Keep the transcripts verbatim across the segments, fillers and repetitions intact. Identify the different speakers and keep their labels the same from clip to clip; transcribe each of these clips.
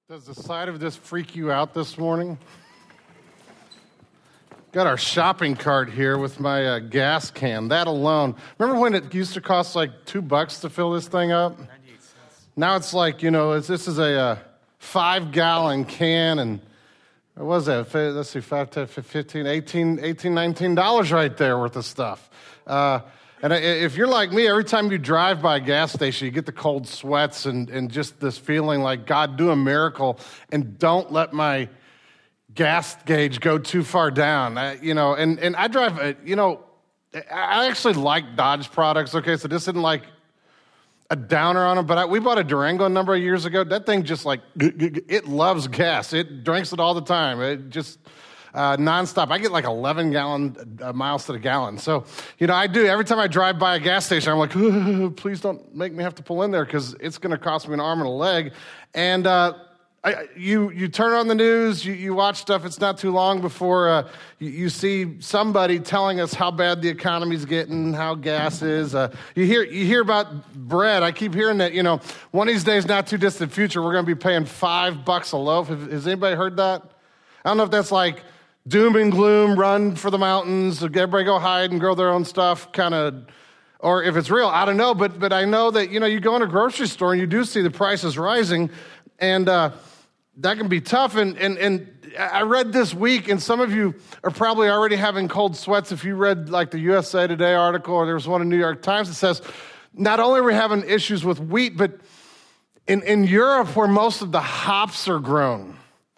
Speaker 1: Does the sight of this freak you out this morning? Got our shopping cart here with my uh, gas can. That alone. Remember when it used to cost like two bucks to fill this thing up? ninety-eight cents. Now it's like, you know, it's, this is a uh, five-gallon can, and what was that? Let's see, five, ten, fifteen, eighteen, eighteen, nineteen dollars right there worth of stuff. Uh, and if you're like me, every time you drive by a gas station, you get the cold sweats and, and just this feeling like, God, do a miracle and don't let my gas gauge go too far down. I, you know, and, and I drive, a, you know, I actually like Dodge products, okay? So this isn't like a downer on them, but I, we bought a Durango a number of years ago. That thing just like, it loves gas. It drinks it all the time. It just... Uh, nonstop. I get like eleven gallon uh, miles to the gallon. So, you know, I do. Every time I drive by a gas station, I'm like, oh, please don't make me have to pull in there because it's going to cost me an arm and a leg. And uh, I, you you turn on the news, you, you watch stuff. It's not too long before uh, you, you see somebody telling us how bad the economy's getting, how gas is. Uh, you hear you hear about bread. I keep hearing that, you know, one of these days, not too distant future, we're going to be paying five bucks a loaf. Has anybody heard that? I don't know if that's like doom and gloom, run for the mountains, everybody go hide and grow their own stuff, kind of, or if it's real, I don't know. But but I know that, you know, you go in a grocery store and you do see the prices rising, and uh, that can be tough. And, and, and I read this week, and some of you are probably already having cold sweats if you read like the U S A Today article, or there was one in New York Times that says, not only are we having issues with wheat, but in, in Europe where most of the hops are grown,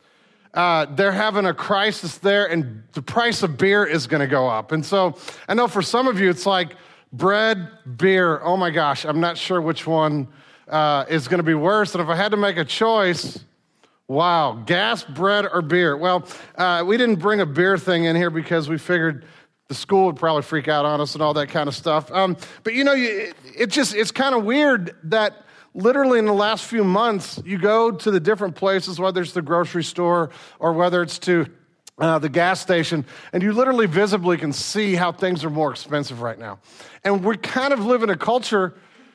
Speaker 1: Uh, they're having a crisis there, and the price of beer is going to go up. And so I know for some of you, it's like bread, beer. Oh my gosh, I'm not sure which one uh, is going to be worse. And if I had to make a choice, wow, gas, bread, or beer? Well, uh, we didn't bring a beer thing in here because we figured the school would probably freak out on us and all that kind of stuff. Um, but you know, it, it just, it's kind of weird that literally in the last few months, you go to the different places, whether it's the grocery store or whether it's to uh, the gas station, and you literally visibly can see how things are more expensive right now. And we kind of live in a culture,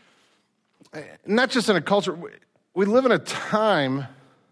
Speaker 1: not just in a culture, we live in a time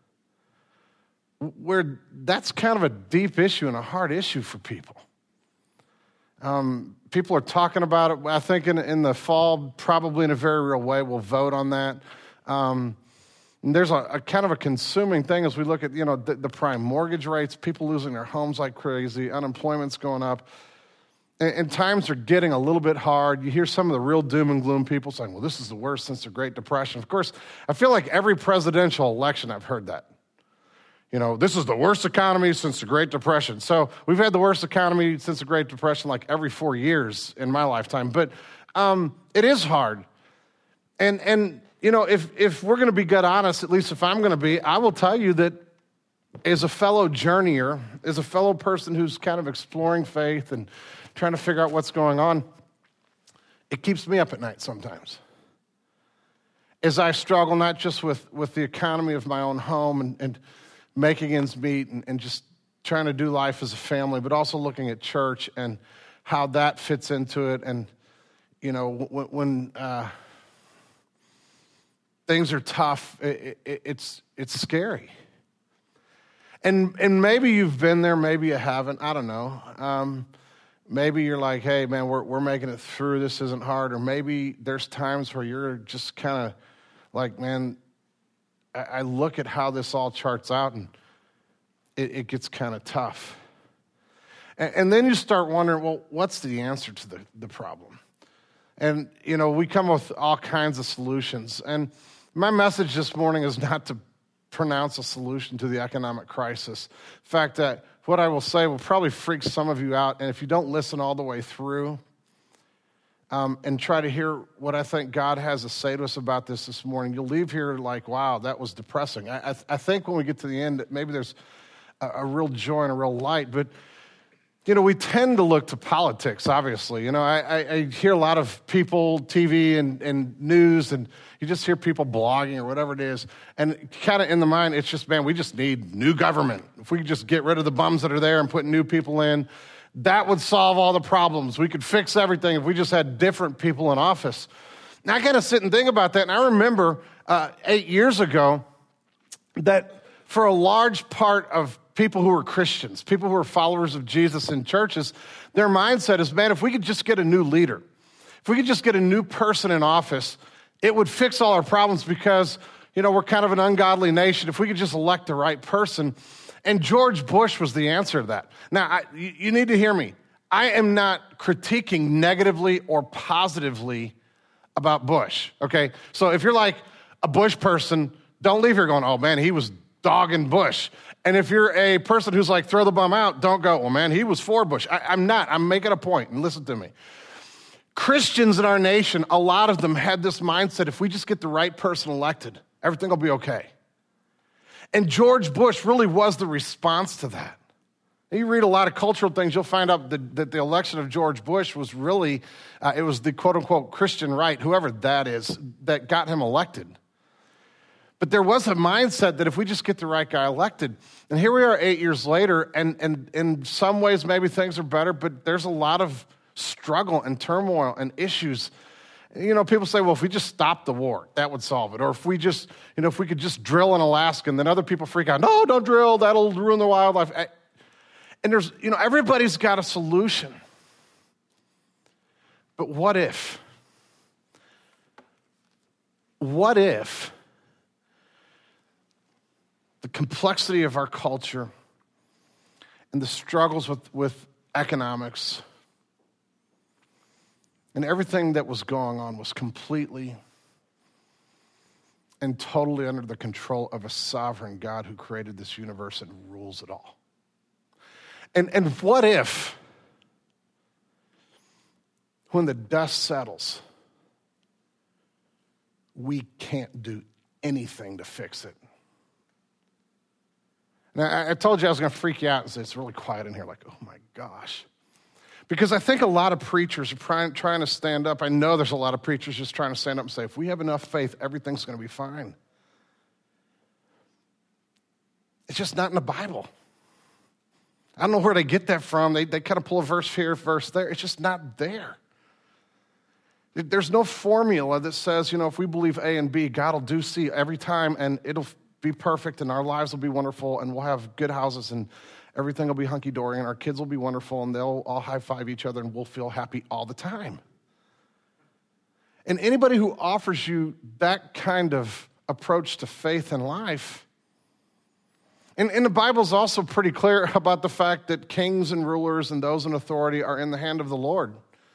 Speaker 1: where that's kind of a deep issue and a hard issue for people. Um, people are talking about it. I think in, in the fall, probably in a very real way, we'll vote on that. Um, and there's a, a kind of a consuming thing as we look at, you know, the, the prime mortgage rates, people losing their homes like crazy, unemployment's going up, and, and times are getting a little bit hard. You hear some of the real doom and gloom people saying, well, this is the worst since the Great Depression. Of course, I feel like every presidential election I've heard that. You know, this is the worst economy since the Great Depression. So we've had the worst economy since the Great Depression like every four years in my lifetime. But um, it is hard. And, and you know, if, if we're going to be good honest, at least if I'm going to be, I will tell you that as a fellow journeyer, as a fellow person who's kind of exploring faith and trying to figure out what's going on, it keeps me up at night sometimes. As I struggle not just with, with the economy of my own home and, and making ends meet and, and just trying to do life as a family, but also looking at church and how that fits into it. And, you know, when, when uh, things are tough, it, it, it's it's scary. And and maybe you've been there, maybe you haven't, I don't know. Um, maybe you're like, hey, man, we're we're making it through, this isn't hard. Or maybe there's times where you're just kind of like, man, I look at how this all charts out, and it, it gets kind of tough. And, and then you start wondering, well, what's the answer to the, the problem? And, you know, we come with all kinds of solutions. And my message this morning is not to pronounce a solution to the economic crisis. In fact, that what I will say will probably freak some of you out. And if you don't listen all the way through, Um, and try to hear what I think God has to say to us about this this morning, you'll leave here like, wow, that was depressing. I, I, I think when we get to the end, maybe there's a, a real joy and a real light. But, you know, we tend to look to politics, obviously. You know, I, I, I hear a lot of people, T V and, and news, and you just hear people blogging or whatever it is. And kind of in the mind, it's just, man, we just need new government. If we could just get rid of the bums that are there and put new people in, that would solve all the problems. We could fix everything if we just had different people in office. And I kind of sit and think about that, and I remember uh, eight years ago that for a large part of people who are Christians, people who are followers of Jesus in churches, their mindset is, man, if we could just get a new leader, if we could just get a new person in office, it would fix all our problems because, you know, we're kind of an ungodly nation. If we could just elect the right person. And George Bush was the answer to that. Now, I, you, you need to hear me. I am not critiquing negatively or positively about Bush, okay? So if you're like a Bush person, don't leave here going, oh, man, he was dogging Bush. And if you're a person who's like, throw the bum out, don't go, well, man, he was for Bush. I, I'm not. I'm making a point, and listen to me. Christians in our nation, a lot of them had this mindset, if we just get the right person elected, everything will be okay. And George Bush really was the response to that. You read a lot of cultural things, you'll find out that, that the election of George Bush was really, uh, it was the quote-unquote Christian right, whoever that is, that got him elected. But there was a mindset that if we just get the right guy elected, and here we are eight years later, and, and in some ways maybe things are better, but there's a lot of struggle and turmoil and issues. You know, people say, well, if we just stop the war, that would solve it. Or if we just, you know, if we could just drill in Alaska, and then other people freak out, no, don't drill, that'll ruin the wildlife. And there's, you know, everybody's got a solution. But what if? What if the complexity of our culture and the struggles with, with economics and everything that was going on was completely and totally under the control of a sovereign God who created this universe and rules it all? And, and what if, when the dust settles, we can't do anything to fix it? Now, I, I told you I was going to freak you out and say it's really quiet in here, like, oh my gosh. Because I think a lot of preachers are trying, trying to stand up. I know there's a lot of preachers just trying to stand up and say, if we have enough faith, everything's going to be fine. It's just not in the Bible. I don't know where they get that from. They, they kind of pull a verse here, a verse there. It's just not there. There's no formula that says, you know, if we believe A and B, God will do C every time, and it'll be perfect, and our lives will be wonderful, and we'll have good houses, and everything will be hunky-dory, and our kids will be wonderful, and they'll all high-five each other, and we'll feel happy all the time. And anybody who offers you that kind of approach to faith and life, and, and the Bible's also pretty clear about the fact that kings and rulers and those in authority are in the hand of the Lord.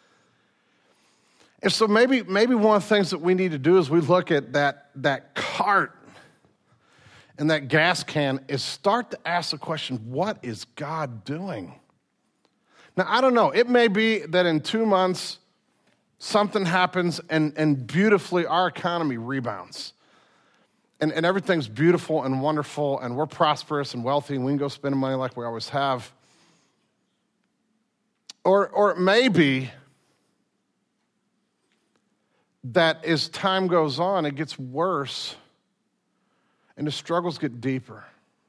Speaker 1: And so maybe, maybe one of the things that we need to do as we look at that, that cart and that gas can is start to ask the question, what is God doing? Now, I don't know. It may be that in two months, something happens and, and beautifully our economy rebounds. And, and everything's beautiful and wonderful, and we're prosperous and wealthy, and we can go spend money like we always have. Or, or it may be that as time goes on, it gets worse, and the struggles get deeper.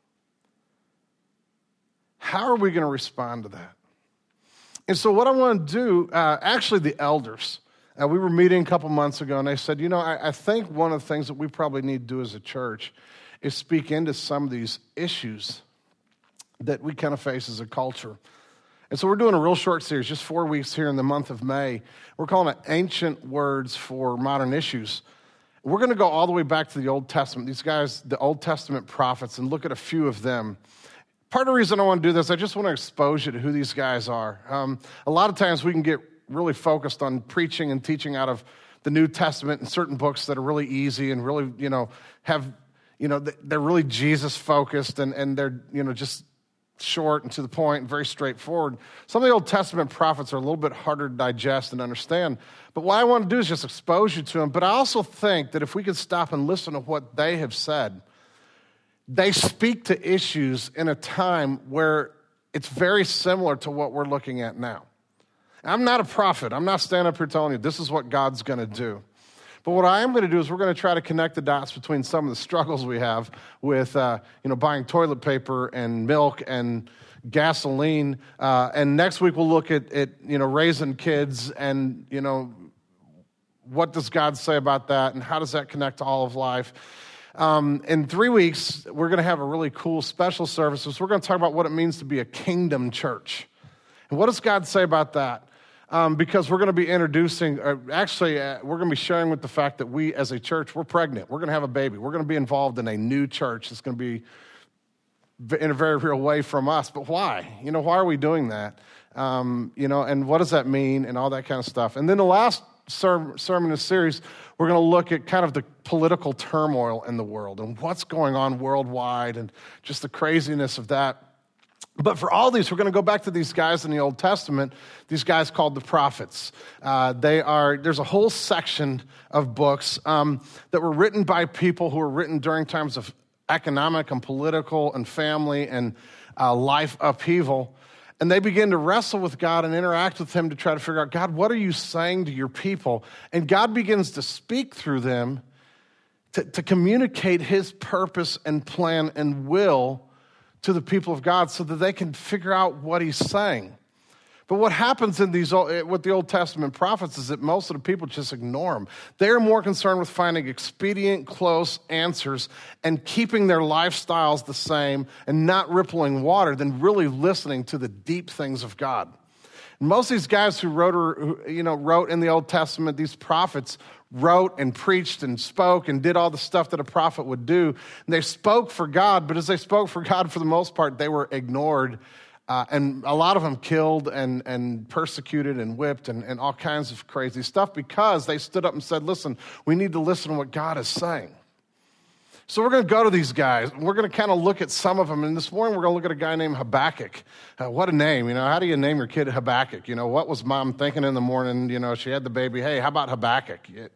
Speaker 1: How are we going to respond to that? And so what I want to do, uh, actually the elders, uh, we were meeting a couple months ago, and they said, you know, I, I think one of the things that we probably need to do as a church is speak into some of these issues that we kind of face as a culture. And so we're doing a real short series, just four weeks here in the month of May. We're calling it Ancient Words for Modern Issues. We're going to go all the way back to the Old Testament, these guys, the Old Testament prophets, and look at a few of them. Part of the reason I want to do this, I just want to expose you to who these guys are. Um, a lot of times we can get really focused on preaching and teaching out of the New Testament and certain books that are really easy and really, you know, have, you know, they're really Jesus-focused and, and they're, you know, just short and to the point and very straightforward. Some of the Old Testament prophets are a little bit harder to digest and understand. But what I want to do is just expose you to them. But I also think that if we could stop and listen to what they have said, they speak to issues in a time where it's very similar to what we're looking at now. I'm not a prophet. I'm not standing up here telling you this is what God's going to do. But what I am going to do is we're going to try to connect the dots between some of the struggles we have with, uh, you know, buying toilet paper and milk and gasoline. Uh, and next week we'll look at, at, you know, raising kids and, you know, what does God say about that and how does that connect to all of life? Um, in three weeks, we're going to have a really cool special service. So we're going to talk about what it means to be a kingdom church. And what does God say about that? Um, because we're going to be introducing, uh, actually, uh, we're going to be sharing with the fact that we as a church, we're pregnant. We're going to have a baby. We're going to be involved in a new church. It's going to be in a very real way from us. But why? You know, why are we doing that? Um, you know, and what does that mean and all that kind of stuff. And then the last ser- sermon in the series, we're going to look at kind of the political turmoil in the world and what's going on worldwide and just the craziness of that. But for all these, we're going to go back to these guys in the Old Testament, these guys called the prophets. Uh, they are, there's a whole section of books um, that were written by people who were written during times of economic and political and family and uh, life upheaval. And they begin to wrestle with God and interact with him to try to figure out, God, what are you saying to your people? And God begins to speak through them to, to communicate his purpose and plan and will to the people of God so that they can figure out what he's saying. But what happens in these with the Old Testament prophets is that most of the people just ignore them. They're more concerned with finding expedient, close answers and keeping their lifestyles the same and not rippling water than really listening to the deep things of God. And most of these guys who wrote, or, who, you know, wrote in the Old Testament, these prophets wrote and preached and spoke and did all the stuff that a prophet would do. And they spoke for God, but as they spoke for God, for the most part, they were ignored. Uh, and a lot of them killed and, and persecuted and whipped and, and all kinds of crazy stuff because they stood up and said, listen, we need to listen to what God is saying. So we're going to go to these guys. And we're going to kind of look at some of them. And this morning we're going to look at a guy named Habakkuk. Uh, what a name. You know, how do you name your kid Habakkuk? You know, what was mom thinking in the morning? You know, she had the baby. Hey, how about Habakkuk? It,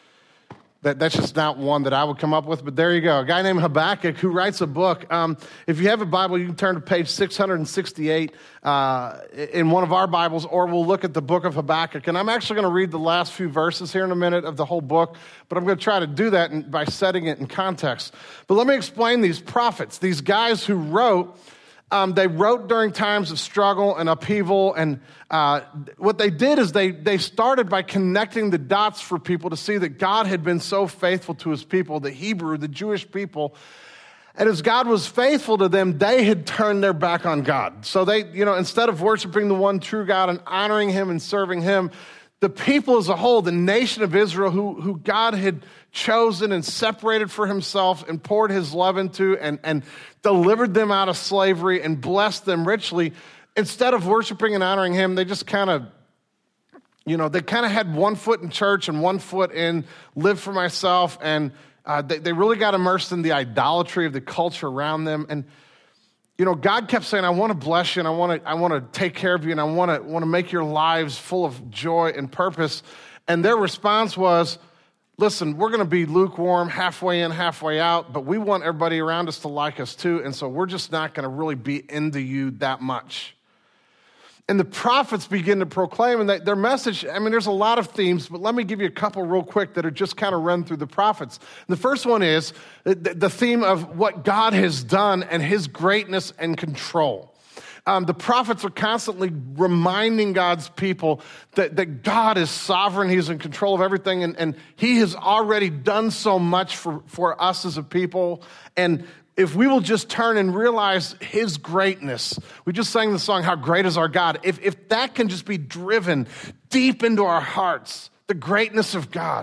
Speaker 1: That, that's just not one that I would come up with, but there you go. A guy named Habakkuk who writes a book. Um, if you have a Bible, you can turn to page six hundred sixty-eight uh, in one of our Bibles, or we'll look at the book of Habakkuk. And I'm actually going to read the last few verses here in a minute of the whole book, but I'm going to try to do that in, by setting it in context. But let me explain these prophets, these guys who wrote. Um, they wrote during times of struggle and upheaval, and uh, what they did is they they started by connecting the dots for people to see that God had been so faithful to his people, the Hebrew, the Jewish people, and as God was faithful to them, they had turned their back on God. So they, you know, instead of worshiping the one true God and honoring him and serving him, the people as a whole, the nation of Israel, who, who God had chosen and separated for himself and poured his love into and, and delivered them out of slavery and blessed them richly, instead of worshiping and honoring him, they just kind of, you know, they kind of had one foot in church and one foot in live for myself, and uh, they, they really got immersed in the idolatry of the culture around them. And you know, God kept saying, I want to bless you and I want to I want to take care of you and I want to want to make your lives full of joy and purpose. And their response was, listen, we're going to be lukewarm, halfway in, halfway out, but we want everybody around us to like us too, and so we're just not going to really be into you that much. And the prophets begin to proclaim, and they, their message, I mean, there's a lot of themes, but let me give you a couple real quick that are just kind of run through the prophets. The first one is the, the theme of what God has done and his greatness and control. Um, the prophets are constantly reminding God's people that, that God is sovereign, he's in control of everything, and, and he has already done so much for, for us as a people. And if we will just turn and realize his greatness, we just sang the song, How Great Is Our God. If, if that can just be driven deep into our hearts, the greatness of God,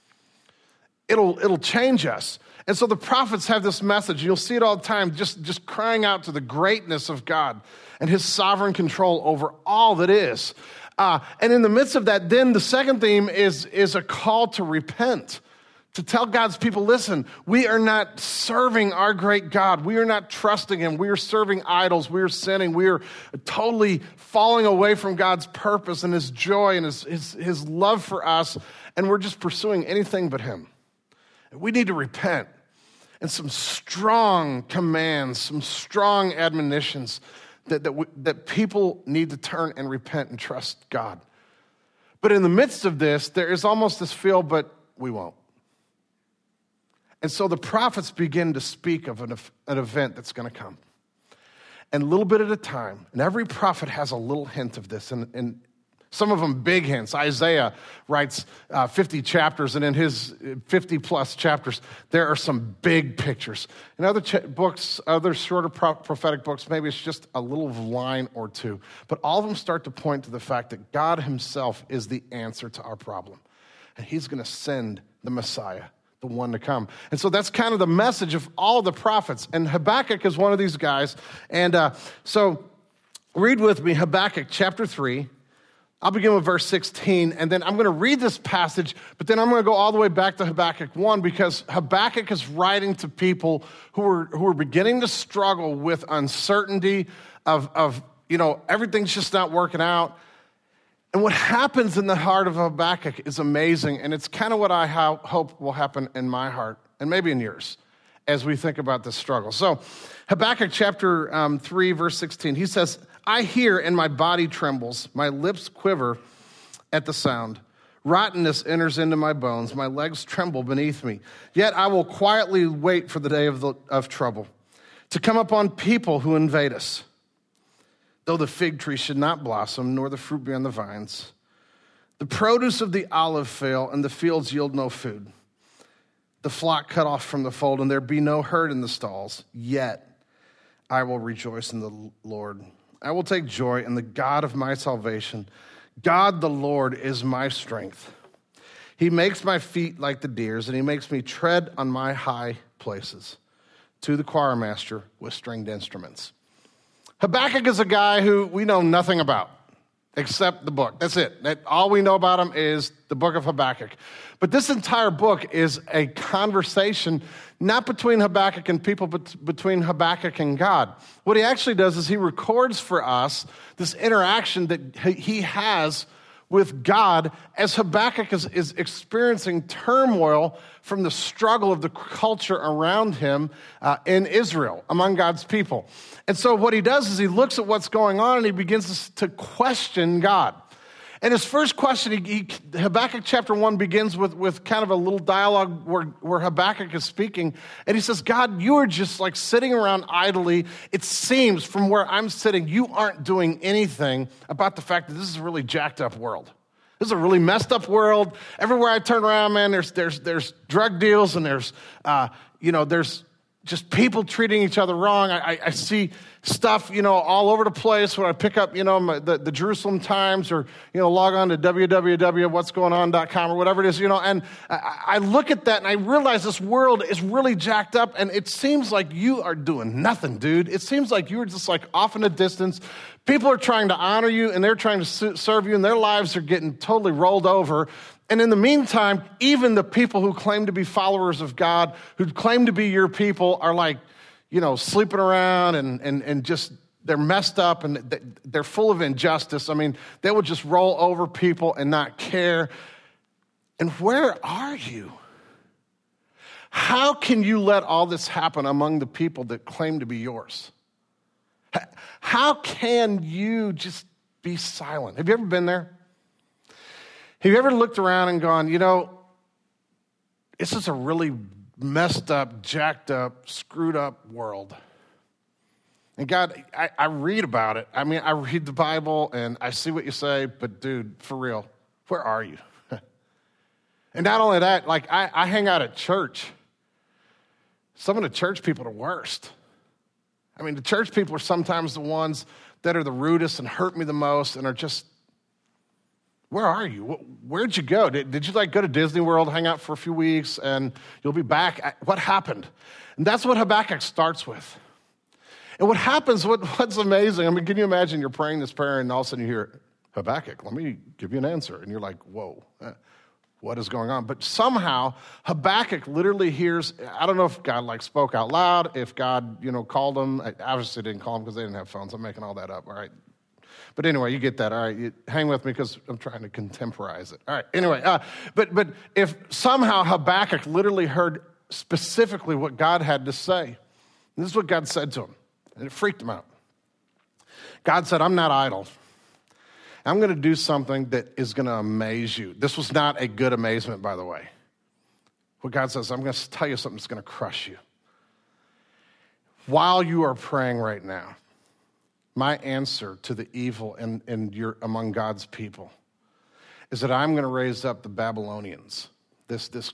Speaker 1: it'll, it'll change us. And so the prophets have this message. You'll see it all the time, just, just crying out to the greatness of God and his sovereign control over all that is. Uh, and in the midst of that, then the second theme is, is a call to repent. To tell God's people, listen, we are not serving our great God. We are not trusting him. We are serving idols. We are sinning. We are totally falling away from God's purpose and his joy and his, his, his love for us, and we're just pursuing anything but him. We need to repent. And some strong commands, some strong admonitions that, that, we, that people need to turn and repent and trust God. But in the midst of this, there is almost this feel, but we won't. And so the prophets begin to speak of an, an event that's going to come. And a little bit at a time, and every prophet has a little hint of this. And, and Some of them big hints. Isaiah writes uh, fifty chapters, and in his fifty-plus chapters, there are some big pictures. In other ch- books, other shorter pro- prophetic books, maybe it's just a little line or two. But all of them start to point to the fact that God himself is the answer to our problem. And he's going to send the Messiah, the one to come. And so that's kind of the message of all the prophets. And Habakkuk is one of these guys. And uh, so read with me Habakkuk chapter three. I'll begin with verse sixteen, and then I'm going to read this passage, but then I'm going to go all the way back to Habakkuk one, because Habakkuk is writing to people who are who are beginning to struggle with uncertainty of, of, you know, everything's just not working out. And what happens in the heart of Habakkuk is amazing, and it's kind of what I ho- hope will happen in my heart, and maybe in yours, as we think about this struggle. So Habakkuk chapter um, three, verse sixteen, he says, I hear and my body trembles. My lips quiver at the sound. Rottenness enters into my bones. My legs tremble beneath me. Yet I will quietly wait for the day of, the, of trouble to come upon people who invade us. Though the fig tree should not blossom, nor the fruit be on the vines, the produce of the olive fail, and the fields yield no food. The flock cut off from the fold, and there be no herd in the stalls. Yet I will rejoice in the Lord. I will take joy in the God of my salvation. God the Lord is my strength. He makes my feet like the deer's, and he makes me tread on my high places. To the choir master with stringed instruments. Habakkuk is a guy who we know nothing about except the book. That's it. That, all we know about him is the book of Habakkuk. But this entire book is a conversation not between Habakkuk and people, but between Habakkuk and God. What he actually does is he records for us this interaction that he has with God as Habakkuk is, is experiencing turmoil from the struggle of the culture around him uh, in Israel, among God's people. And so what he does is he looks at what's going on and he begins to question God. And his first question, he, he, Habakkuk chapter one begins with, with kind of a little dialogue where, where Habakkuk is speaking. And he says, God, you are just like sitting around idly. It seems from where I'm sitting, you aren't doing anything about the fact that this is a really jacked up world. This is a really messed up world. Everywhere I turn around, man, there's there's there's drug deals and there's, uh, you know, there's just people treating each other wrong. I, I, I see stuff, you know, all over the place when I pick up, you know, my, the, the Jerusalem Times or, you know, log on to w w w dot what's going on dot com or whatever it is, you know, and I, I look at that and I realize this world is really jacked up and it seems like you are doing nothing, dude. It seems like you're just like off in the distance. People are trying to honor you and they're trying to serve you and their lives are getting totally rolled over. And in the meantime, even the people who claim to be followers of God, who claim to be your people, are like, you know, sleeping around and and and just, they're messed up and they're full of injustice. I mean, they will just roll over people and not care. And where are you? How can you let all this happen among the people that claim to be yours? How can you just be silent? Have you ever been there? Have you ever looked around and gone, you know, this is a really messed up, jacked up, screwed up world. And God, I, I read about it. I mean, I read the Bible and I see what you say, but dude, for real, where are you? And not only that, like I, I hang out at church. Some of the church people are the worst. I mean, the church people are sometimes the ones that are the rudest and hurt me the most and are just, where are you? Where'd you go? Did, did you like go to Disney World, hang out for a few weeks, and you'll be back? What happened? And that's what Habakkuk starts with. And what happens, what, what's amazing, I mean, can you imagine you're praying this prayer and all of a sudden you hear, Habakkuk, let me give you an answer. And you're like, whoa, what is going on? But somehow Habakkuk literally hears, I don't know if God like spoke out loud, if God, you know, called him. I obviously didn't call him because they didn't have phones. I'm making all that up, all right? But anyway, you get that, all right? You hang with me because I'm trying to contemporize it. All right, anyway, uh, but but if somehow Habakkuk literally heard specifically what God had to say, this is what God said to him, and it freaked him out. God said, I'm not idle. I'm going to do something that is going to amaze you. This was not a good amazement, by the way. What God says, I'm going to tell you something that's going to crush you. While you are praying right now, my answer to the evil in, in your, among God's people is that I'm going to raise up the Babylonians, this, this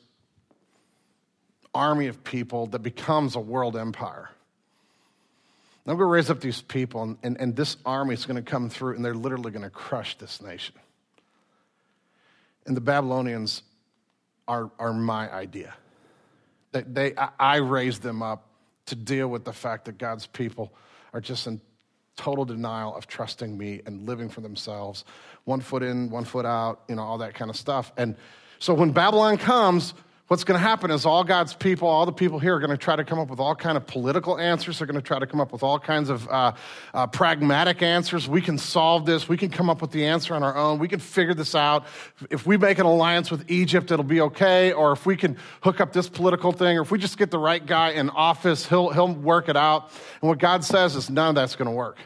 Speaker 1: army of people that becomes a world empire. I'm going to raise up these people, and, and, and this army is going to come through, and they're literally going to crush this nation. And the Babylonians are, are my idea. They, they, I, I raised them up to deal with the fact that God's people are just in total denial of trusting me and living for themselves, one foot in, one foot out, you know, all that kind of stuff. And so when Babylon comes, what's going to happen is all God's people, all the people here are going to try to come up with all kind of political answers. They're going to try to come up with all kinds of uh, uh, pragmatic answers. We can solve this. We can come up with the answer on our own. We can figure this out. If we make an alliance with Egypt, it'll be okay. Or if we can hook up this political thing, or if we just get the right guy in office, he'll, he'll work it out. And what God says is none of that's going to work.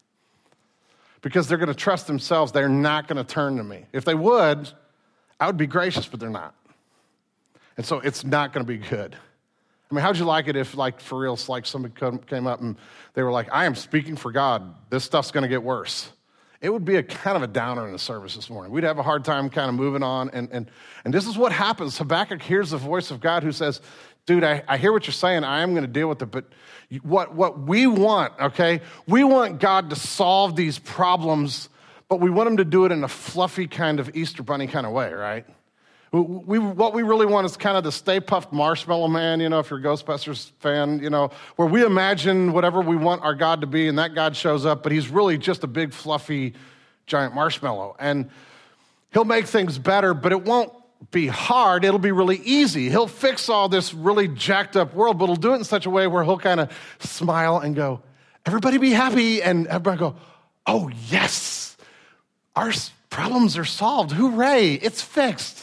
Speaker 1: Because they're going to trust themselves. They're not going to turn to me. If they would, I would be gracious, but they're not. And so it's not going to be good. I mean, how'd you like it if, like, for real, like somebody came up and they were like, I am speaking for God. This stuff's going to get worse. It would be a kind of a downer in the service this morning. We'd have a hard time kind of moving on. And and and this is what happens. Habakkuk hears the voice of God who says, dude, I, I hear what you're saying. I am going to deal with it. But what, what we want, okay, we want God to solve these problems, but we want him to do it in a fluffy kind of Easter Bunny kind of way, right? We, what we really want is kind of the Stay Puft Marshmallow Man, you know, if you're a Ghostbusters fan, you know, where we imagine whatever we want our God to be, and that God shows up, but he's really just a big, fluffy, giant marshmallow. And he'll make things better, but it won't be hard. It'll be really easy. He'll fix all this really jacked up world, but he'll do it in such a way where he'll kind of smile and go, everybody be happy, and everybody go, oh, yes, our problems are solved. Hooray, it's fixed.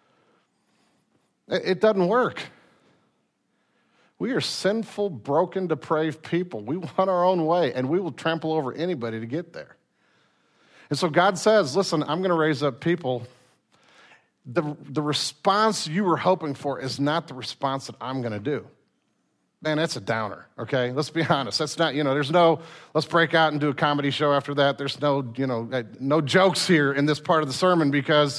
Speaker 1: It doesn't work. We are sinful, broken, depraved people. We want our own way, and we will trample over anybody to get there. And so God says, listen, I'm going to raise up people. The, the response you were hoping for is not the response that I'm going to do. Man, that's a downer, okay? Let's be honest. That's not, you know, there's no, let's break out and do a comedy show after that. There's no, you know, no jokes here in this part of the sermon because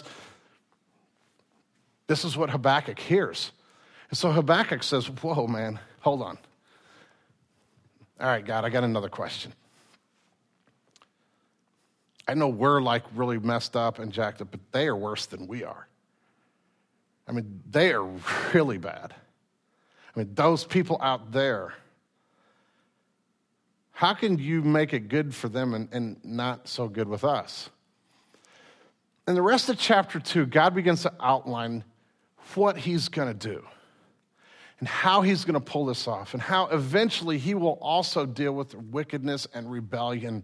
Speaker 1: this is what Habakkuk hears. And so Habakkuk says, whoa, man, hold on. All right, God, I got another question. I know we're like really messed up and jacked up, but they are worse than we are. I mean, they are really bad. I mean, those people out there, how can you make it good for them and, and not so good with us? In the rest of chapter two, God begins to outline what he's going to do and how he's going to pull this off and how eventually he will also deal with the wickedness and rebellion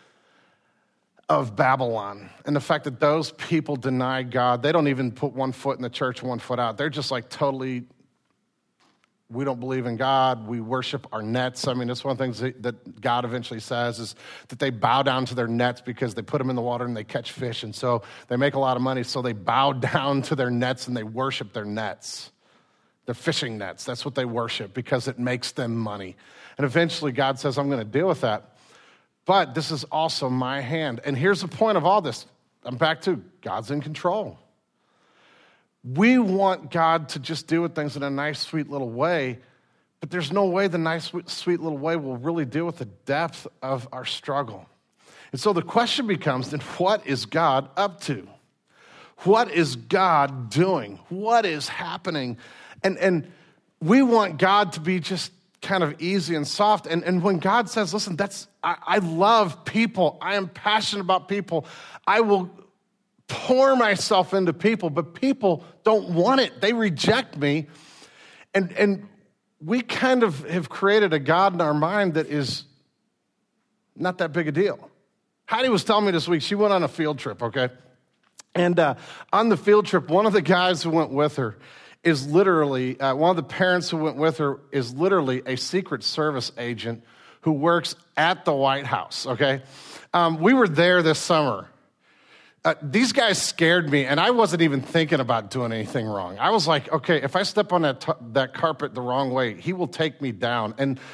Speaker 1: of Babylon and the fact that those people deny God. They don't even put one foot in the church and one foot out. They're just like totally, we don't believe in God. We worship our nets. I mean, that's one of the things that God eventually says is that they bow down to their nets because they put them in the water and they catch fish. And so they make a lot of money. So they bow down to their nets and they worship their nets. Their fishing nets. That's what they worship because it makes them money. And eventually God says, I'm going to deal with that. But this is also my hand. And here's the point of all this. I'm back to God's in control. We want God to just deal with things in a nice, sweet little way, but there's no way the nice, sweet little way will really deal with the depth of our struggle. And so the question becomes, then what is God up to? What is God doing? What is happening? And, and we want God to be just kind of easy and soft. And, and when God says, listen, that's I, I love people. I am passionate about people. I will pour myself into people, but people don't want it. They reject me. And, and we kind of have created a God in our mind that is not that big a deal. Heidi was telling me this week, she went on a field trip, okay? And uh, on the field trip, one of the guys who went with her is literally, uh, one of the parents who went with her is literally a Secret Service agent who works at the White House, okay? Um, we were there this summer. Uh, these guys scared me, and I wasn't even thinking about doing anything wrong. I was like, okay, if I step on that t- that carpet the wrong way, he will take me down. And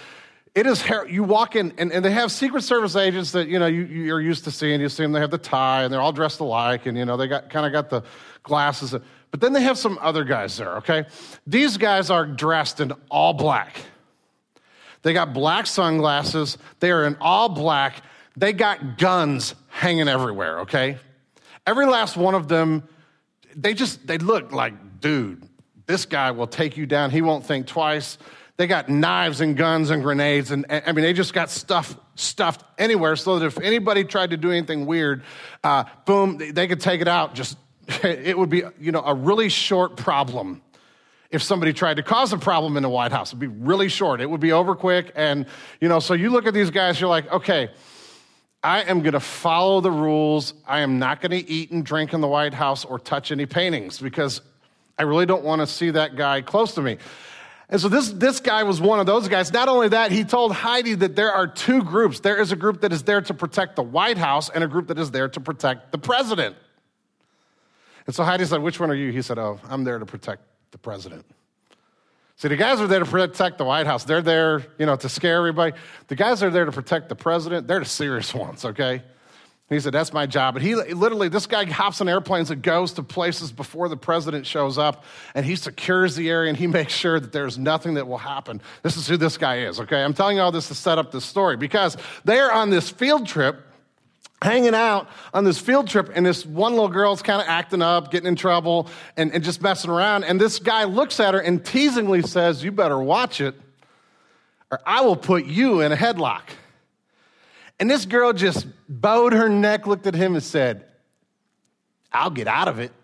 Speaker 1: It is, you walk in, and, and they have Secret Service agents that, you know, you, you're used to seeing. You see them, they have the tie, and they're all dressed alike, and, you know, they got kind of got the glasses. But then they have some other guys there, okay? These guys are dressed in all black. They got black sunglasses. They are in all black. They got guns hanging everywhere, okay? Every last one of them, they just, they look like, dude, this guy will take you down. He won't think twice. They got knives and guns and grenades, and I mean, they just got stuff stuffed anywhere so that if anybody tried to do anything weird, uh, boom, they, they could take it out. Just, it would be, you know, a really short problem. If somebody tried to cause a problem in the White House, it'd be really short. It would be over quick, and, you know, so you look at these guys, you're like, okay, I am going to follow the rules. I am not going to eat and drink in the White House or touch any paintings because I really don't want to see that guy close to me. And so this, this guy was one of those guys. Not only that, he told Heidi that there are two groups. There is a group that is there to protect the White House and a group that is there to protect the president. And so Heidi said, which one are you? He said, oh, I'm there to protect the president. See, the guys are there to protect the White House. They're there, you know, to scare everybody. The guys that are there to protect the president, they're the serious ones, okay? He said, that's my job. But he literally, this guy hops on airplanes and goes to places before the president shows up, and he secures the area, and he makes sure that there's nothing that will happen. This is who this guy is, okay? I'm telling you all this to set up this story because they're on this field trip, hanging out on this field trip, and this one little girl's kind of acting up, getting in trouble, and, and just messing around. And this guy looks at her and teasingly says, you better watch it, or I will put you in a headlock. And this girl just bowed her neck, looked at him, and said, I'll get out of it.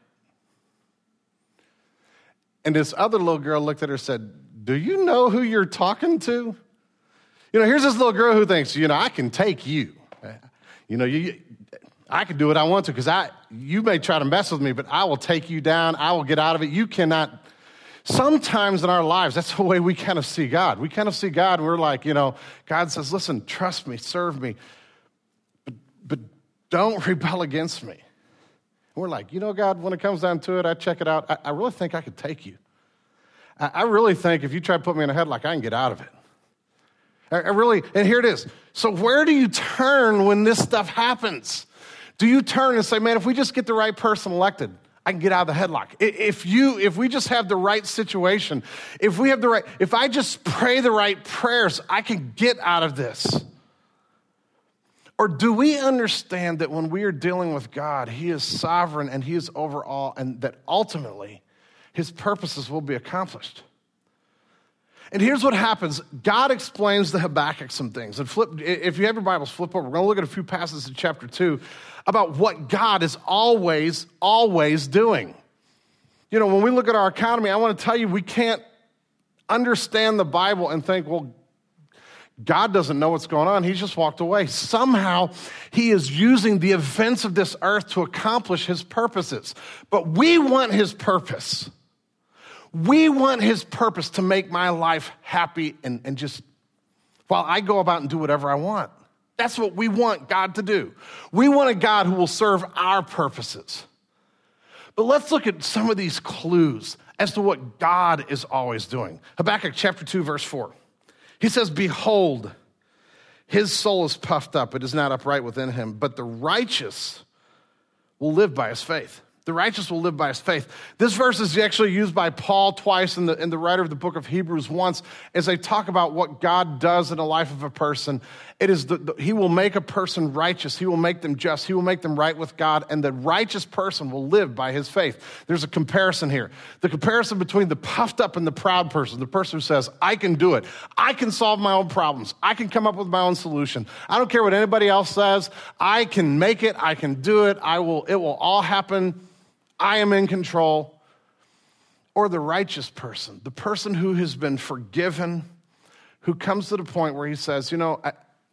Speaker 1: And this other little girl looked at her and said, do you know who you're talking to? You know, here's this little girl who thinks, you know, I can take you. You know, you, I can do what I want to because I, you may try to mess with me, but I will take you down. I will get out of it. You cannot. Sometimes in our lives, that's the way we kind of see God. We kind of see God and we're like, you know, God says, listen, trust me, serve me, but, but don't rebel against me. And we're like, you know, God, when it comes down to it, I check it out. I, I really think I could take you. I, I really think if you try to put me in a headlock, I can get out of it. I, I really, and here it is. So where do you turn when this stuff happens? Do you turn and say, man, if we just get the right person elected, I can get out of the headlock. If you, if we just have the right situation, if we have the right, if I just pray the right prayers, I can get out of this. Or do we understand that when we are dealing with God, He is sovereign and He is over all, and that ultimately His purposes will be accomplished? And here's what happens. God explains to Habakkuk some things. And flip, if you have your Bibles, flip over. We're going to look at a few passages in chapter two about what God is always, always doing. You know, when we look at our economy, I want to tell you, we can't understand the Bible and think, well, God doesn't know what's going on. He's just walked away. Somehow, He is using the events of this earth to accomplish His purposes. But we want His purpose. We want His purpose to make my life happy and, and just, while I go about and do whatever I want. That's what we want God to do. We want a God who will serve our purposes. But let's look at some of these clues as to what God is always doing. Habakkuk chapter two, verse four. He says, behold, his soul is puffed up. It is not upright within him, but the righteous will live by his faith. The righteous will live by his faith. This verse is actually used by Paul twice and the, and the writer of the book of Hebrews once as they talk about what God does in the life of a person. It is the, the, He will make a person righteous. He will make them just. He will make them right with God, and the righteous person will live by his faith. There's a comparison here. The comparison between the puffed up and the proud person, the person who says, I can do it. I can solve my own problems. I can come up with my own solution. I don't care what anybody else says. I can make it. I can do it. I will. It will all happen. I am in control. Or the righteous person, the person who has been forgiven, who comes to the point where he says, you know, I,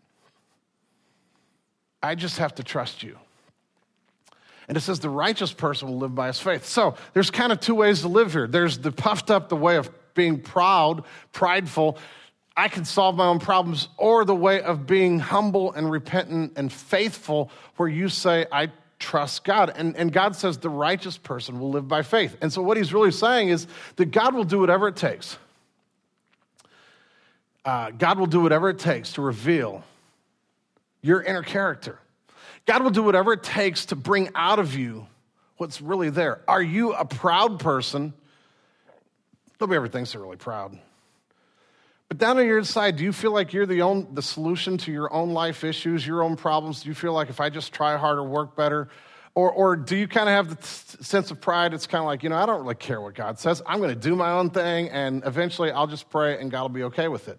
Speaker 1: I just have to trust you. And it says the righteous person will live by his faith. So there's kind of two ways to live here. There's the puffed up, the way of being proud, prideful, I can solve my own problems, or the way of being humble and repentant and faithful, where you say, I trust God. And, and God says the righteous person will live by faith. And so what he's really saying is that God will do whatever it takes. uh, God will do whatever it takes to reveal your inner character. God will do whatever it takes to bring out of you what's really there. Are you a proud person? Nobody ever thinks they're really proud. But down on your inside, do you feel like you're the, own, the solution to your own life issues, your own problems? Do you feel like if I just try harder, work better? Or, or do you kind of have the t- sense of pride? It's kind of like, you know, I don't really care what God says. I'm going to do my own thing, and eventually I'll just pray, and God will be okay with it.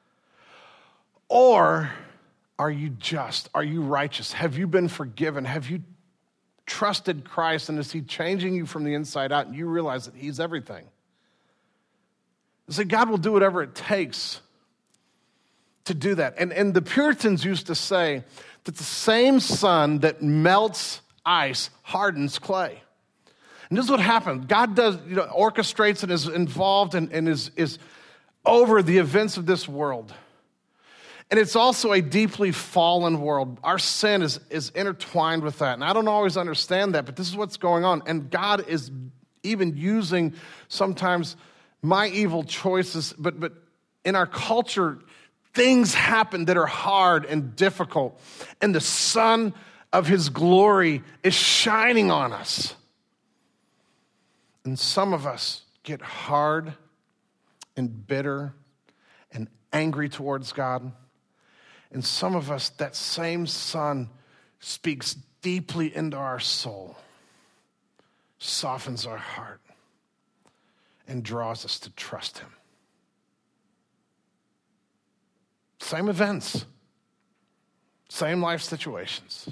Speaker 1: Or are you just? Are you righteous? Have you been forgiven? Have you trusted Christ, and is he changing you from the inside out, and you realize that he's everything? So God will do whatever it takes to do that. And, and the Puritans used to say that the same sun that melts ice hardens clay. And this is what happens. God does, you know, orchestrates and is involved and, and is, is over the events of this world. And it's also a deeply fallen world. Our sin is, is intertwined with that. And I don't always understand that, but this is what's going on. And God is even using sometimes my evil choices, but, but in our culture, things happen that are hard and difficult. And the sun of his glory is shining on us. And some of us get hard and bitter and angry towards God. And some of us, that same sun speaks deeply into our soul, softens our heart, and draws us to trust him. Same events, same life situations.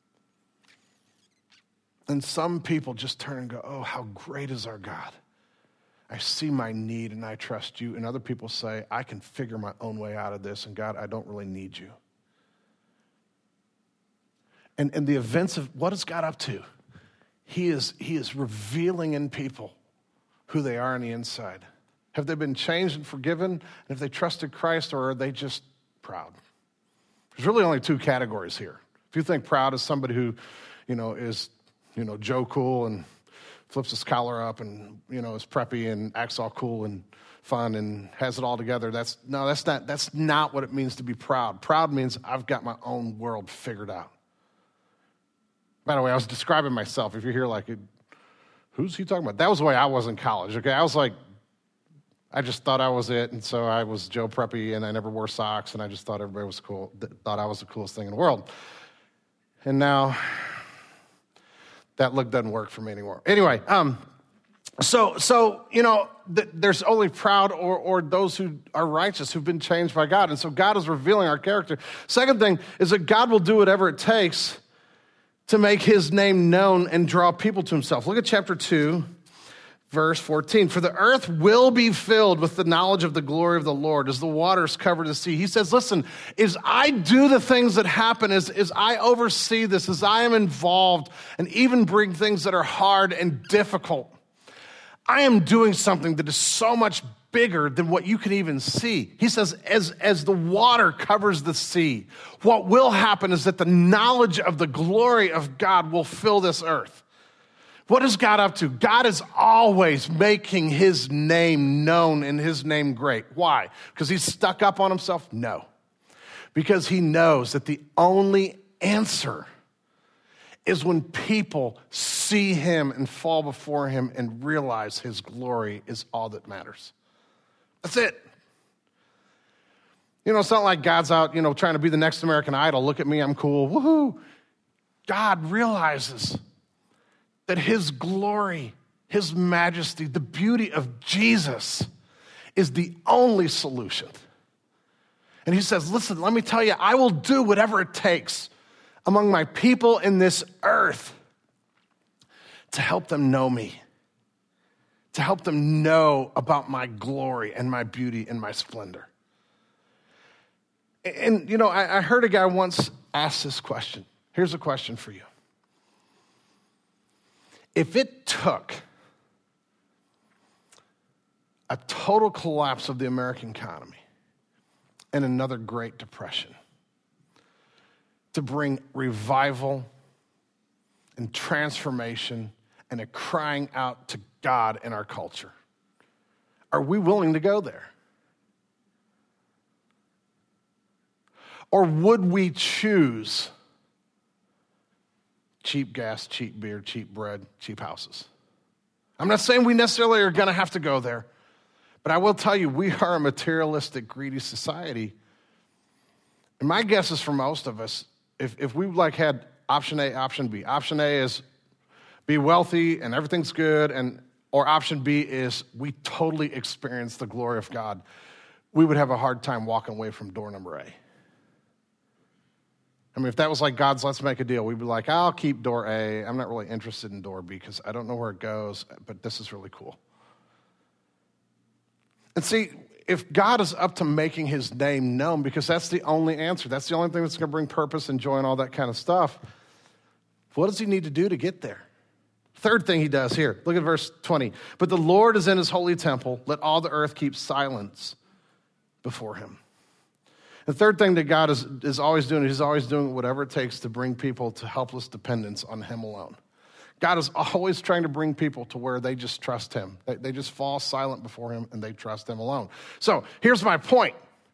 Speaker 1: And some people just turn and go, oh, how great is our God. I see my need and I trust you. And other people say, I can figure my own way out of this, and God, I don't really need you. And, and the events of, what is God up to? He is, he is revealing in people who they are on the inside. Have they been changed and forgiven? And have they trusted Christ, or are they just proud? There's really only two categories here. If you think proud is somebody who, you know, is, you know, Joe Cool and flips his collar up and, you know, is preppy and acts all cool and fun and has it all together. That's no, that's not, that's not what it means to be proud. Proud means I've got my own world figured out. By the way, I was describing myself. If you're here like, who's he talking about? That was the way I was in college, okay? I was like, I just thought I was it, and so I was Joe Preppy, and I never wore socks, and I just thought everybody was cool, thought I was the coolest thing in the world. And now that look doesn't work for me anymore. Anyway, um, so, so you know, th- there's only proud or, or those who are righteous, who've been changed by God. And so God is revealing our character. Second thing is that God will do whatever it takes to make his name known and draw people to himself. Look at chapter two, verse fourteen. For the earth will be filled with the knowledge of the glory of the Lord as the waters cover the sea. He says, listen, as I do the things that happen, as, as I oversee this, as I am involved and even bring things that are hard and difficult, I am doing something that is so much bigger than what you can even see. He says, as, as the water covers the sea, what will happen is that the knowledge of the glory of God will fill this earth. What is God up to? God is always making his name known and his name great. Why? Because he's stuck up on himself? No. Because he knows that the only answer is when people see him and fall before him and realize his glory is all that matters. That's it. You know, it's not like God's out, you know, trying to be the next American Idol. Look at me, I'm cool. Woohoo. God realizes that his glory, his majesty, the beauty of Jesus is the only solution. And he says, listen, let me tell you, I will do whatever it takes among my people in this earth to help them know me, to help them know about my glory and my beauty and my splendor. And, you know, I, I heard a guy once ask this question. Here's a question for you. If it took a total collapse of the American economy and another Great Depression to bring revival and transformation and a crying out to God in our culture, are we willing to go there? Or would we choose cheap gas, cheap beer, cheap bread, cheap houses? I'm not saying we necessarily are going to have to go there, but I will tell you, we are a materialistic, greedy society. And my guess is for most of us, if, if we like had option A, option B, option A is be wealthy and everything's good, and or option B is we totally experience the glory of God, we would have a hard time walking away from door number A. I mean, if that was like God's let's make a deal, we'd be like, I'll keep door A. I'm not really interested in door B because I don't know where it goes, but this is really cool. And see, if God is up to making his name known, because that's the only answer, that's the only thing that's going to bring purpose and joy and all that kind of stuff, what does he need to do to get there? Third thing he does here, look at verse twenty. But the Lord is in his holy temple. Let all the earth keep silence before him. The third thing that God is, is always doing, he's always doing whatever it takes to bring people to helpless dependence on him alone. God is always trying to bring people to where they just trust him. They, they just fall silent before him and they trust him alone. So here's my point.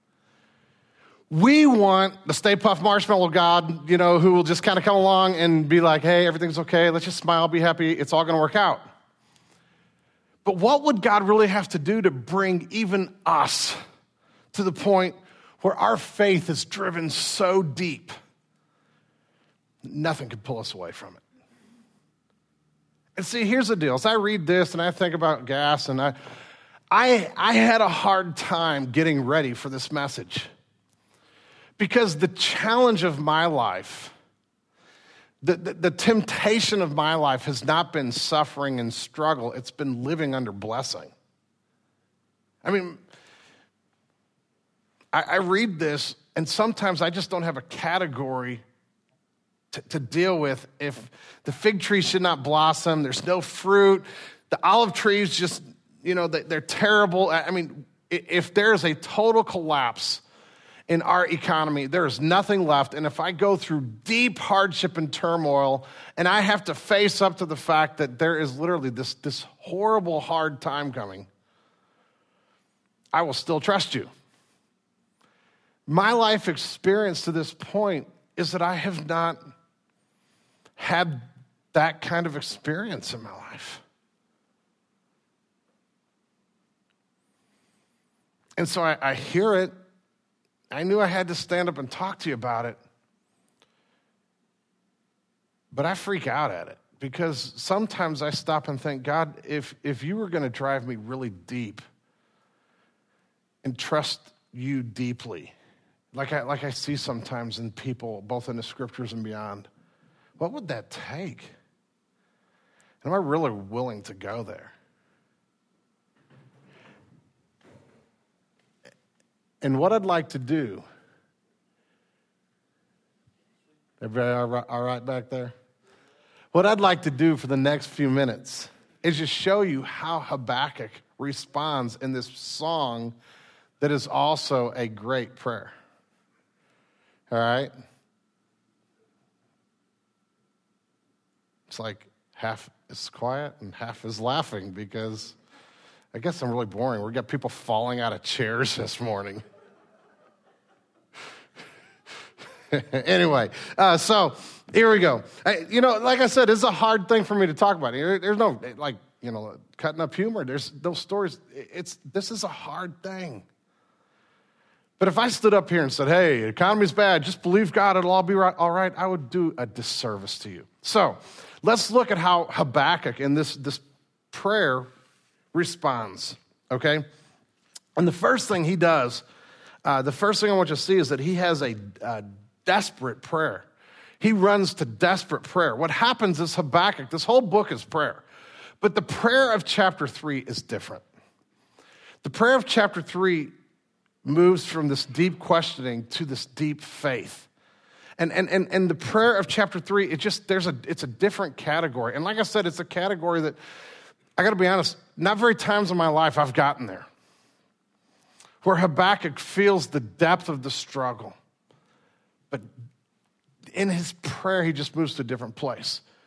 Speaker 1: We want the Stay Puft Marshmallow God, you know, who will just kind of come along and be like, hey, everything's okay. Let's just smile, be happy. It's all going to work out. But what would God really have to do to bring even us to the point where our faith is driven so deep, nothing could pull us away from it? And see, here's the deal. As I read this and I think about gas, and I, I, I had a hard time getting ready for this message. Because the challenge of my life, the, the, the temptation of my life has not been suffering and struggle. It's been living under blessing. I mean, I, I read this, and sometimes I just don't have a category to, to deal with. If the fig tree should not blossom, there's no fruit, the olive trees just, you know, they, they're terrible. I mean, if there's a total collapse in our economy, there is nothing left. And if I go through deep hardship and turmoil, and I have to face up to the fact that there is literally this, this horrible, hard time coming, I will still trust you. My life experience to this point is that I have not had that kind of experience in my life. And so I, I hear it. I knew I had to stand up and talk to you about it. But I freak out at it because sometimes I stop and think, God, if, if you were going to drive me really deep and trust you deeply, like I, like I see sometimes in people, both in the scriptures and beyond, what would that take? And am I really willing to go there? And what I'd like to do, everybody all right, all right back there? What I'd like to do for the next few minutes is just show you how Habakkuk responds in this song that is also a great prayer. All right? It's like half is quiet and half is laughing because I guess I'm really boring. We've got people falling out of chairs this morning. Anyway, uh, so here we go. I, you know, like I said, it's a hard thing for me to talk about. There's no, like, you know, cutting up humor. There's those stories. It's This is a hard thing. But if I stood up here and said, hey, the economy's bad, just believe God, it'll all be right, all right, I would do a disservice to you. So let's look at how Habakkuk in this, this prayer responds, okay? And the first thing he does, uh, the first thing I want you to see is that he has a, a desperate prayer. He runs to desperate prayer. What happens is Habakkuk, this whole book is prayer. But the prayer of chapter three is different. The prayer of chapter three moves from this deep questioning to this deep faith. And and and and the prayer of chapter three, it just there's a it's a different category. And like I said, it's a category that I got to be honest, not very times in my life I've gotten there. Where Habakkuk feels the depth of the struggle. But in his prayer, he just moves to a different place.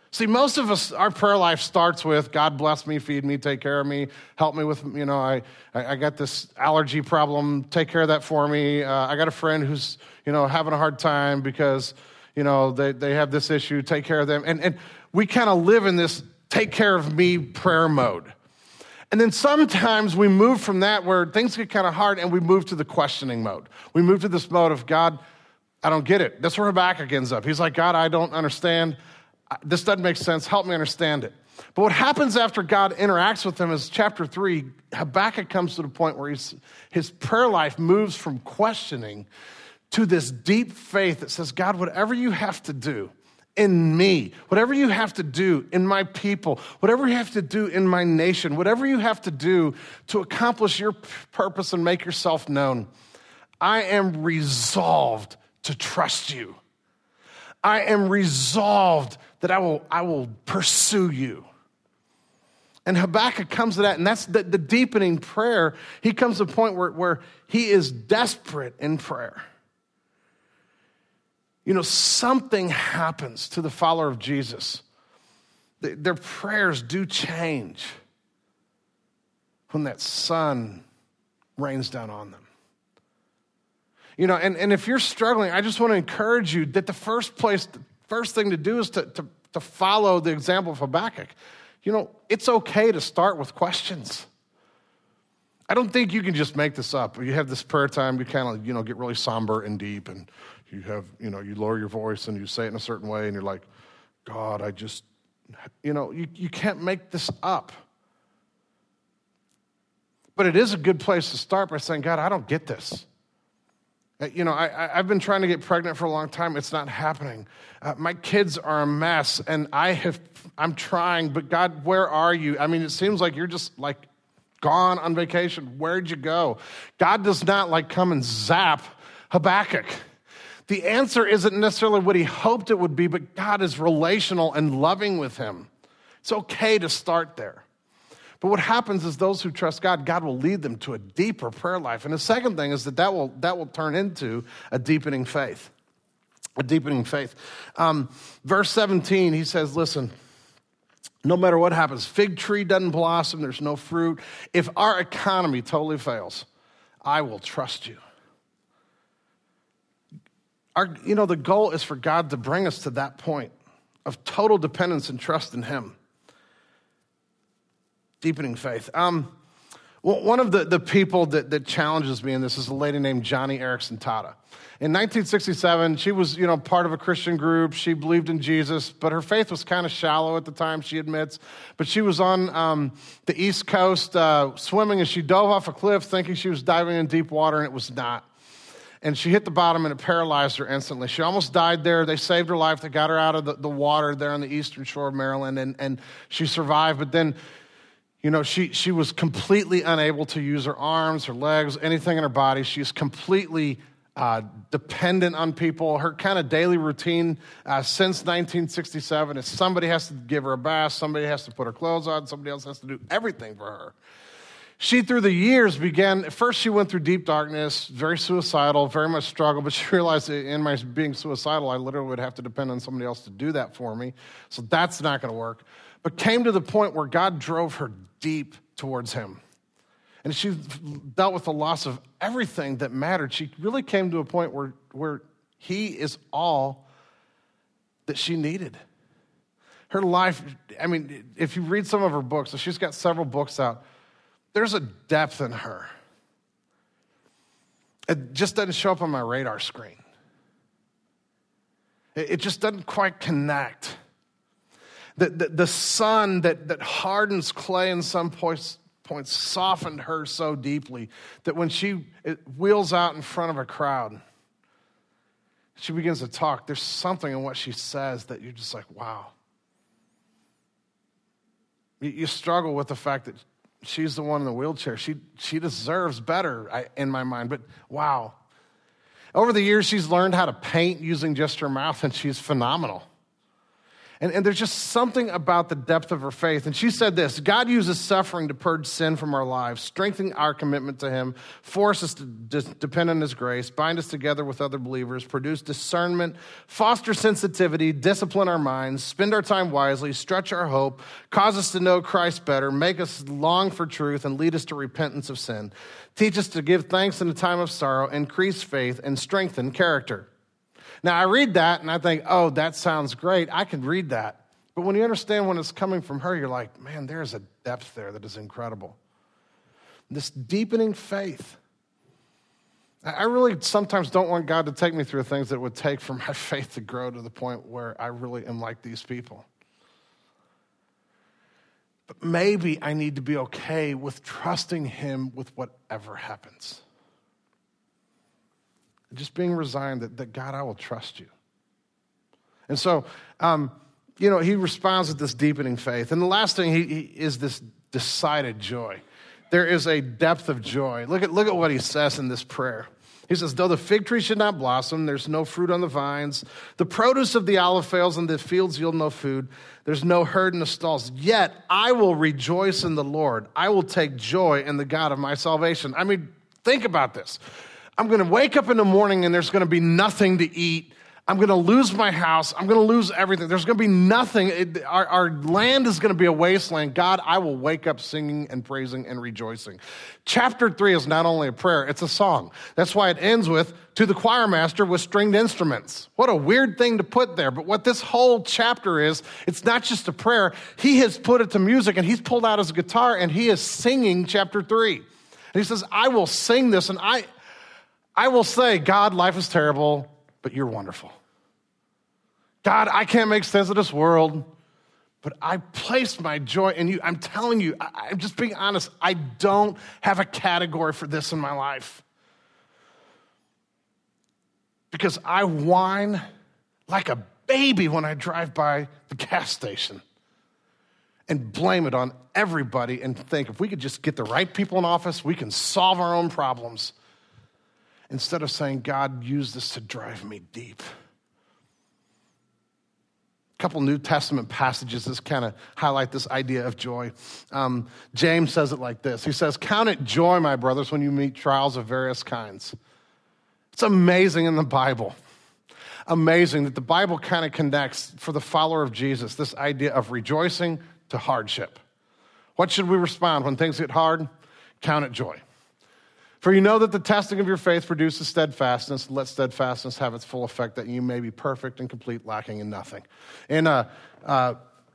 Speaker 1: See, most of us, our prayer life starts with, God bless me, feed me, take care of me, help me with, you know, I, I got this allergy problem, take care of that for me. Uh, I got a friend who's, you know, having a hard time because, you know, they, they have this issue, take care of them. And, and we kind of live in this take care of me prayer mode. And then sometimes we move from that where things get kind of hard and we move to the questioning mode. We move to this mode of, God, I don't get it. That's where Habakkuk ends up. He's like, God, I don't understand. This doesn't make sense. Help me understand it. But what happens after God interacts with him is chapter three, Habakkuk comes to the point where he's, his prayer life moves from questioning to this deep faith that says, God, whatever you have to do in me, whatever you have to do in my people, whatever you have to do in my nation, whatever you have to do to accomplish your purpose and make yourself known, I am resolved to trust you. I am resolved that I will, I will pursue you. And Habakkuk comes to that, and that's the, the deepening prayer. He comes to a point where, where he is desperate in prayer. You know, something happens to the follower of Jesus. Their prayers do change when that sun rains down on them. You know, and, and if you're struggling, I just want to encourage you that the first place, the first thing to do is to, to, to follow the example of Habakkuk. You know, it's okay to start with questions. I don't think you can just make this up. You have this prayer time, you kind of, you know, get really somber and deep, and you have, you know, you lower your voice and you say it in a certain way, and you're like, God, I just, you know, you, you can't make this up. But it is a good place to start by saying, God, I don't get this. You know, I, I've been trying to get pregnant for a long time. It's not happening. Uh, my kids are a mess, and I have, I'm trying, but God, where are you? I mean, it seems like you're just like gone on vacation. Where'd you go? God does not like come and zap Habakkuk. The answer isn't necessarily what he hoped it would be, but God is relational and loving with him. It's okay to start there. But what happens is those who trust God, God will lead them to a deeper prayer life. And the second thing is that that will, that will turn into a deepening faith. A deepening faith. Um, verse seventeen, he says, listen, no matter what happens, fig tree doesn't blossom, there's no fruit. If our economy totally fails, I will trust you. Our, you know, the goal is for God to bring us to that point of total dependence and trust in him. Deepening faith. Um, well, one of the, the people that, that challenges me in this is a lady named Johnny Erickson Tata. In nineteen sixty-seven, she was, you know, part of a Christian group. She believed in Jesus, but her faith was kind of shallow at the time, she admits. But she was on um, the East Coast uh, swimming, and she dove off a cliff thinking she was diving in deep water, and it was not. And she hit the bottom, and it paralyzed her instantly. She almost died there. They saved her life. They got her out of the, the water there on the eastern shore of Maryland, and, and she survived. But then, you know, she, she was completely unable to use her arms, her legs, anything in her body. She's completely uh, dependent on people. Her kind of daily routine uh, since nineteen sixty-seven is somebody has to give her a bath, somebody has to put her clothes on, somebody else has to do everything for her. She, through the years, began, at first she went through deep darkness, very suicidal, very much struggle, but she realized that in my being suicidal, I literally would have to depend on somebody else to do that for me. So that's not going to work. But came to the point where God drove her deep towards him. And she dealt with the loss of everything that mattered. She really came to a point where, where he is all that she needed. Her life, I mean, if you read some of her books, so she's got several books out, there's a depth in her. It just doesn't show up on my radar screen. It, it just doesn't quite connect. The, the, the sun that, that hardens clay in some points, points softened her so deeply that when she wheels out in front of a crowd, she begins to talk. There's something in what she says that you're just like, wow. You, you struggle with the fact that she's the one in the wheelchair. She, she deserves better I, in my mind, but wow. Over the years, she's learned how to paint using just her mouth, and she's phenomenal. And, and there's just something about the depth of her faith. And she said this: God uses suffering to purge sin from our lives, strengthen our commitment to him, force us to dis- depend on his grace, bind us together with other believers, produce discernment, foster sensitivity, discipline our minds, spend our time wisely, stretch our hope, cause us to know Christ better, make us long for truth, and lead us to repentance of sin. Teach us to give thanks in a time of sorrow, increase faith, and strengthen character. Now, I read that and I think, oh, that sounds great. I can read that. But when you understand when it's coming from her, you're like, man, there's a depth there that is incredible. This deepening faith. I really sometimes don't want God to take me through things that it would take for my faith to grow to the point where I really am like these people. But maybe I need to be okay with trusting him with whatever happens. Just being resigned that, that God, I will trust you. And so, um, you know, he responds with this deepening faith. And the last thing he, he is this decided joy. There is a depth of joy. Look at, look at what he says in this prayer. He says, though the fig tree should not blossom, there's no fruit on the vines, the produce of the olive fails, and the fields yield no food, there's no herd in the stalls, yet I will rejoice in the Lord. I will take joy in the God of my salvation. I mean, think about this. I'm going to wake up in the morning and there's going to be nothing to eat. I'm going to lose my house. I'm going to lose everything. There's going to be nothing. It, our, our land is going to be a wasteland. God, I will wake up singing and praising and rejoicing. Chapter three is not only a prayer, it's a song. That's why it ends with, to the choir master with stringed instruments. What a weird thing to put there. But what this whole chapter is, it's not just a prayer. He has put it to music and he's pulled out his guitar and he is singing chapter three. And he says, I will sing this and I... I will say, God, life is terrible, but you're wonderful. God, I can't make sense of this world, but I place my joy in you. I'm telling you, I, I'm just being honest, I don't have a category for this in my life. Because I whine like a baby when I drive by the gas station and blame it on everybody and think if we could just get the right people in office, we can solve our own problems. Instead of saying, God, use this to drive me deep. A couple New Testament passages that kind of highlight this idea of joy. Um, James says it like this. He says, count it joy, my brothers, when you meet trials of various kinds. It's amazing in the Bible. Amazing that the Bible kind of connects, for the follower of Jesus, this idea of rejoicing to hardship. What should we respond when things get hard? Count it joy. For you know that the testing of your faith produces steadfastness. Let steadfastness have its full effect, that you may be perfect and complete, lacking in nothing. In uh, uh,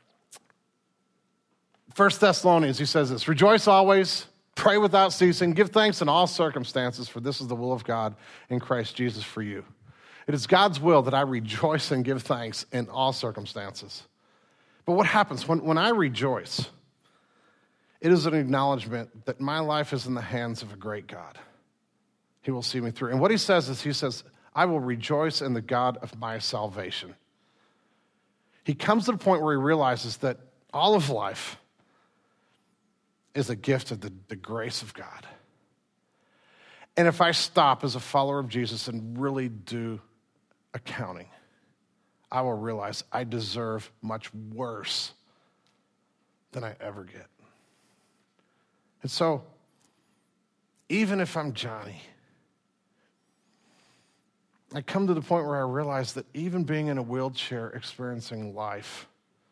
Speaker 1: First Thessalonians, he says this, rejoice always, pray without ceasing, give thanks in all circumstances, for this is the will of God in Christ Jesus for you. It is God's will that I rejoice and give thanks in all circumstances. But what happens when, when I rejoice? It is an acknowledgement that my life is in the hands of a great God. He will see me through. And what he says is, he says, I will rejoice in the God of my salvation. He comes to the point where he realizes that all of life is a gift of the, the grace of God. And if I stop as a follower of Jesus and really do accounting, I will realize I deserve much worse than I ever get. And so, even if I'm Johnny, I come to the point where I realize that even being in a wheelchair experiencing life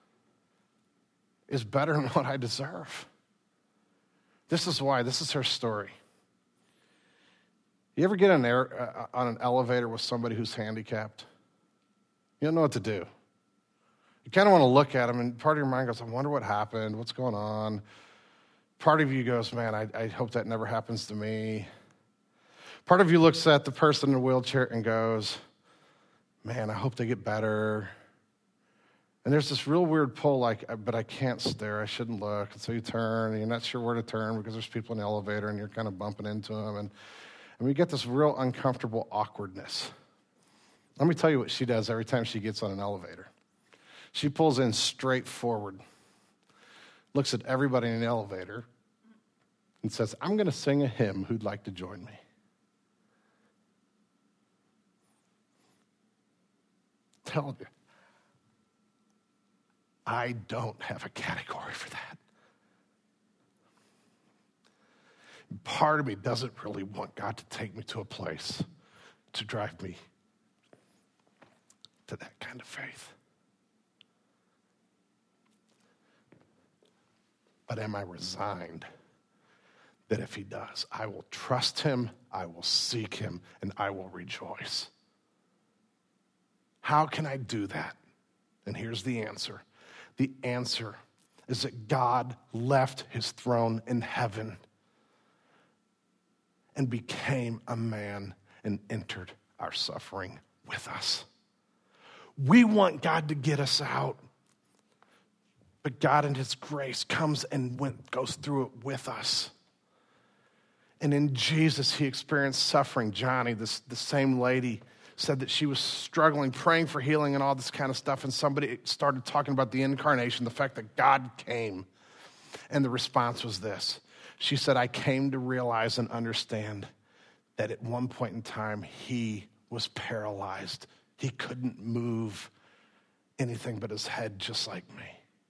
Speaker 1: is better than what I deserve. This is why, this is her story. You ever get on an, air, uh, on an elevator with somebody who's handicapped? You don't know what to do. You kind of want to look at them, and part of your mind goes, I wonder what happened, what's going on? Part of you goes, man, I, I hope that never happens to me. Part of you looks at the person in the wheelchair and goes, man, I hope they get better. And there's this real weird pull, like, but I can't stare, I shouldn't look. And so you turn, and you're not sure where to turn because there's people in the elevator, and you're kind of bumping into them. And, and we get this real uncomfortable awkwardness. Let me tell you what she does every time she gets on an elevator. She pulls in straight forward, looks at everybody in the elevator, and says, I'm going to sing a hymn. Who'd like to join me? Tell you. I don't have a category for that. Part of me doesn't really want God to take me to a place to drive me to that kind of faith. But am I resigned that if he does, I will trust him, I will seek him, and I will rejoice? How can I do that? And here's the answer. The answer is that God left his throne in heaven and became a man and entered our suffering with us. We want God to get us out, but God in his grace comes and went, goes through it with us. And in Jesus, he experienced suffering. Johnny, this the same lady, said that she was struggling, praying for healing and all this kind of stuff. And somebody started talking about the incarnation, the fact that God came. And the response was this. She said, I came to realize and understand that at one point in time, he was paralyzed. He couldn't move anything but his head, just like me.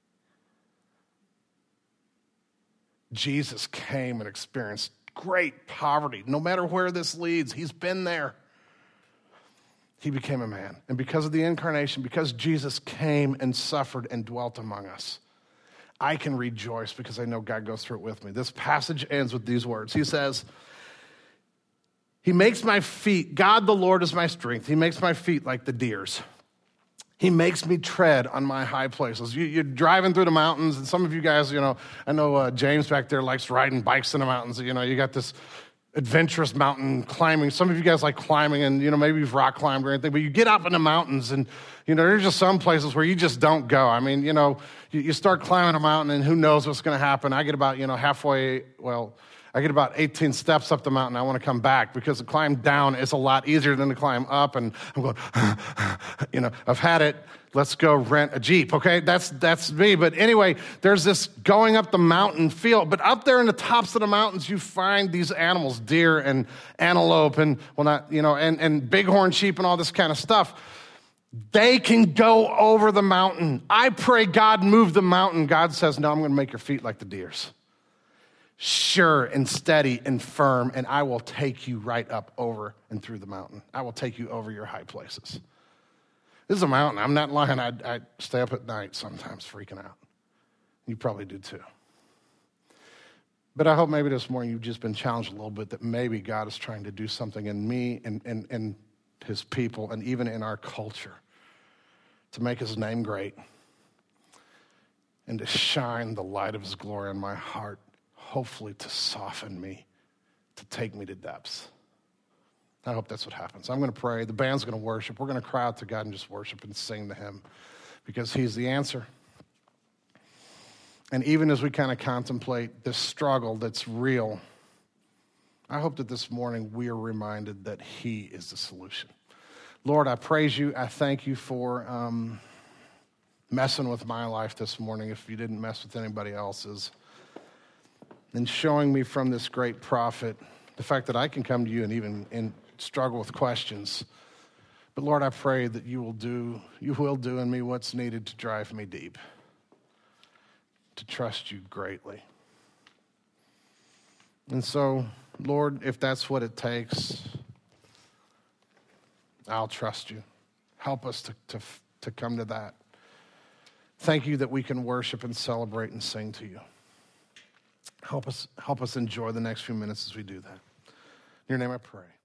Speaker 1: Jesus came and experienced great poverty. No matter where this leads, he's been there. He became a man. And because of the incarnation, because Jesus came and suffered and dwelt among us, I can rejoice because I know God goes through it with me. This passage ends with these words. He says, he makes my feet, God the Lord is my strength. He makes my feet like the deer's. He makes me tread on my high places. You, you're driving through the mountains, and some of you guys, you know, I know uh, James back there likes riding bikes in the mountains. You know, you got this adventurous mountain climbing. Some of you guys like climbing, and, you know, maybe you've rock climbed or anything, but you get up in the mountains, and, you know, there's just some places where you just don't go. I mean, you know, you, you start climbing a mountain, and who knows what's going to happen. I get about, you know, halfway, well, I get about eighteen steps up the mountain. I want to come back because the climb down is a lot easier than the climb up. And I'm going, you know, I've had it. Let's go rent a Jeep. Okay, that's that's me. But anyway, there's this going up the mountain feel. But up there in the tops of the mountains, you find these animals, deer and antelope, and well, not you know, and and bighorn sheep and all this kind of stuff. They can go over the mountain. I pray God move the mountain. God says, no, I'm going to make your feet like the deer's. Sure and steady and firm, and I will take you right up over and through the mountain. I will take you over your high places. This is a mountain. I'm not lying. I, I stay up at night sometimes freaking out. You probably do too. But I hope maybe this morning you've just been challenged a little bit that maybe God is trying to do something in me and, and, and his people and even in our culture to make his name great and to shine the light of his glory in my heart. Hopefully to soften me, to take me to depths. I hope that's what happens. I'm going to pray. The band's going to worship. We're going to cry out to God and just worship and sing to him because he's the answer. And even as we kind of contemplate this struggle that's real, I hope that this morning we are reminded that he is the solution. Lord, I praise you. I thank you for um, messing with my life this morning if you didn't mess with anybody else's. And showing me from this great prophet the fact that I can come to you and even and struggle with questions. But Lord, I pray that you will do, you will do in me what's needed to drive me deep, to trust you greatly. And so, Lord, if that's what it takes, I'll trust you. Help us to, to, to come to that. Thank you that we can worship and celebrate and sing to you. Help us, help us enjoy the next few minutes as we do that. In your name I pray.